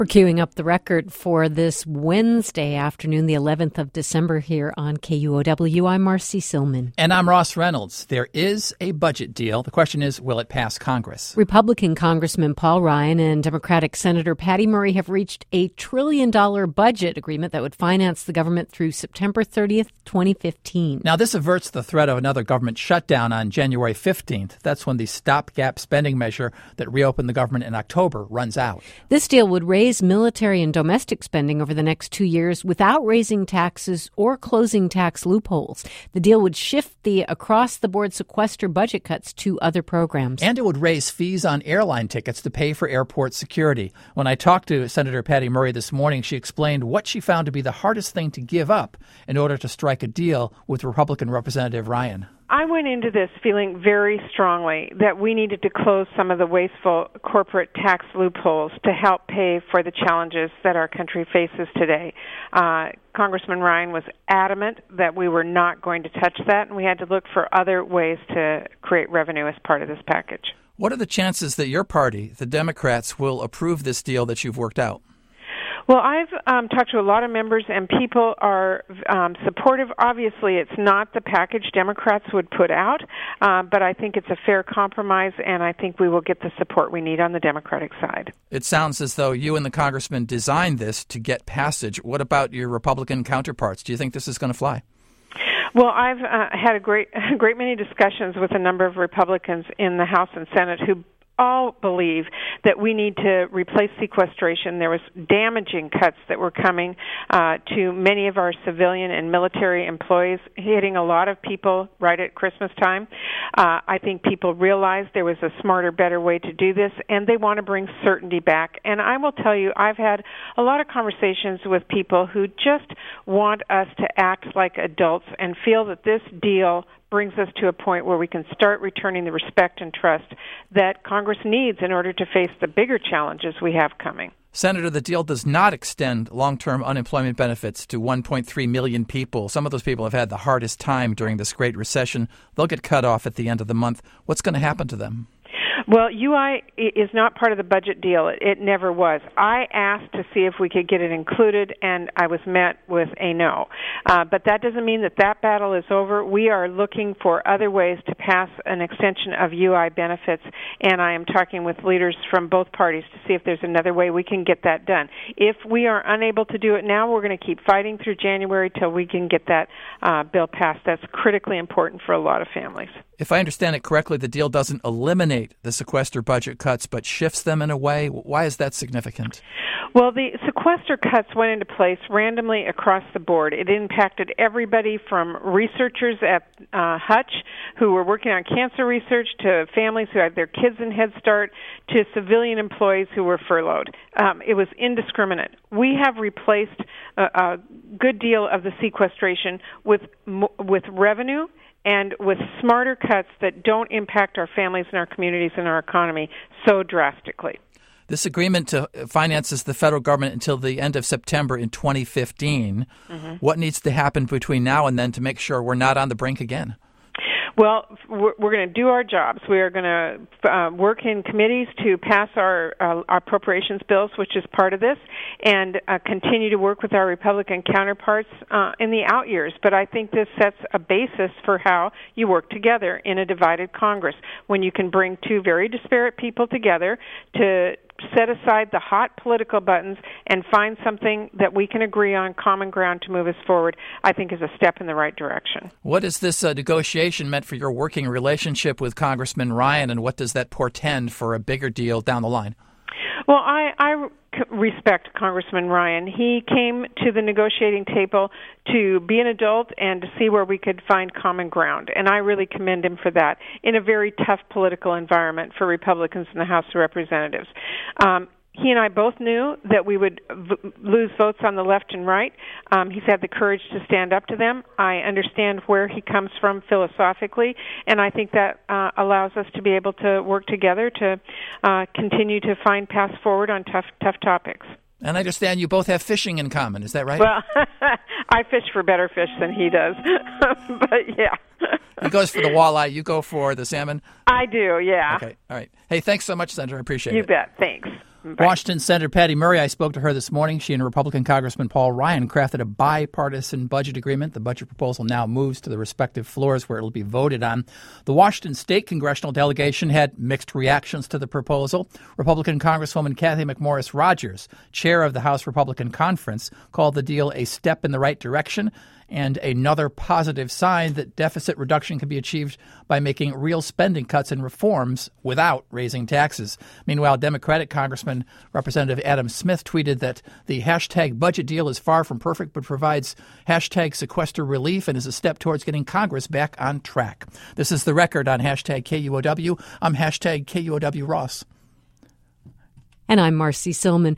We're queuing up the record for this Wednesday afternoon, the 11th of December here on KUOW. I'm Marcy Silman. And I'm Ross Reynolds. There is a budget deal. The question is, will it pass Congress? Republican Congressman Paul Ryan and Democratic Senator Patty Murray have reached a $1 trillion budget agreement that would finance the government through September 30th, 2015. Now, this averts the threat of another government shutdown on January 15th. That's when the stopgap spending measure that reopened the government in October runs out. This deal would raise military and domestic spending over the next 2 years without raising taxes or closing tax loopholes. The deal would shift the across-the-board sequester budget cuts to other programs. And it would raise fees on airline tickets to pay for airport security. When I talked to Senator Patty Murray this morning, she explained what she found to be the hardest thing to give up in order to strike a deal with Republican Representative Ryan. I went into this feeling very strongly that we needed to close some of the wasteful corporate tax loopholes to help pay for the challenges that our country faces today. Congressman Ryan was adamant that we were not going to touch that, and we had to look for other ways to create revenue as part of this package. What are the chances that your party, the Democrats, will approve this deal that you've worked out? Well, I've talked to a lot of members, and people are supportive. Obviously, it's not the package Democrats would put out, but I think it's a fair compromise, and I think we will get the support we need on the Democratic side. It sounds as though you and the congressman designed this to get passage. What about your Republican counterparts? Do you think this is going to fly? Well, I've had a great many discussions with a number of Republicans in the House and Senate who all believe that we need to replace sequestration. There was damaging cuts that were coming to many of our civilian and military employees, hitting a lot of people right at Christmas time. I think people realized there was a smarter, better way to do this, and they want to bring certainty back. And I will tell you, I've had a lot of conversations with people who just want us to act like adults and feel that this deal brings us to a point where we can start returning the respect and trust that Congress needs in order to face the bigger challenges we have coming. Senator, the deal does not extend long-term unemployment benefits to 1.3 million people. Some of those people have had the hardest time during this great recession. They'll get cut off at the end of the month. What's going to happen to them? Well, UI is not part of the budget deal. It never was. I asked to see if we could get it included, and I was met with a no. But that doesn't mean that battle is over. We are looking for other ways to pass an extension of UI benefits, and I am talking with leaders from both parties to see if there's another way we can get that done. If we are unable to do it now, we're going to keep fighting through January till we can get that bill passed. That's critically important for a lot of families. If I understand it correctly, the deal doesn't eliminate the sequester budget cuts, but shifts them in a way. Why is that significant? Well, the sequester cuts went into place randomly across the board. It impacted everybody from researchers at Hutch who were working on cancer research to families who had their kids in Head Start to civilian employees who were furloughed. It was indiscriminate. We have replaced a good deal of the sequestration with revenue and with smarter cuts that don't impact our families and our communities and our economy so drastically. This agreement finances the federal government until the end of September in 2015. Mm-hmm. What needs to happen between now and then to make sure we're not on the brink again? Well, we're going to do our jobs. We are going to work in committees to pass our appropriations bills, which is part of this, and continue to work with our Republican counterparts in the out years. But I think this sets a basis for how you work together in a divided Congress, when you can bring two very disparate people together to set aside the hot political buttons and find something that we can agree on, common ground to move us forward, I think is a step in the right direction. What is this negotiation meant for your working relationship with Congressman Ryan, and what does that portend for a bigger deal down the line? Well, I respect Congressman Ryan. He came to the negotiating table to be an adult and to see where we could find common ground, and I really commend him for that in a very tough political environment for Republicans in the House of Representatives. He and I both knew that we would lose votes on the left and right. He's had the courage to stand up to them. I understand where he comes from philosophically, and I think that allows us to be able to work together to continue to find paths forward on tough topics. And I understand you both have fishing in common. Is that right? Well, I fish for better fish than he does, but yeah. He goes for the walleye. You go for the salmon? I do, yeah. Okay, all right. Hey, thanks so much, Senator. I appreciate it. You bet. Thanks. Bye. Washington Senator Patty Murray, I spoke to her this morning. She and Republican Congressman Paul Ryan crafted a bipartisan budget agreement. The budget proposal now moves to the respective floors where it will be voted on. The Washington State congressional delegation had mixed reactions to the proposal. Republican Congresswoman Cathy McMorris Rodgers, chair of the House Republican Conference, called the deal a step in the right direction and another positive sign that deficit reduction can be achieved by making real spending cuts and reforms without raising taxes. Meanwhile, Democratic Congressman Representative Adam Smith tweeted that the hashtag budget deal is far from perfect but provides hashtag sequester relief and is a step towards getting Congress back on track. This is The Record on hashtag KUOW. I'm hashtag KUOW Ross. And I'm Marcy Silman.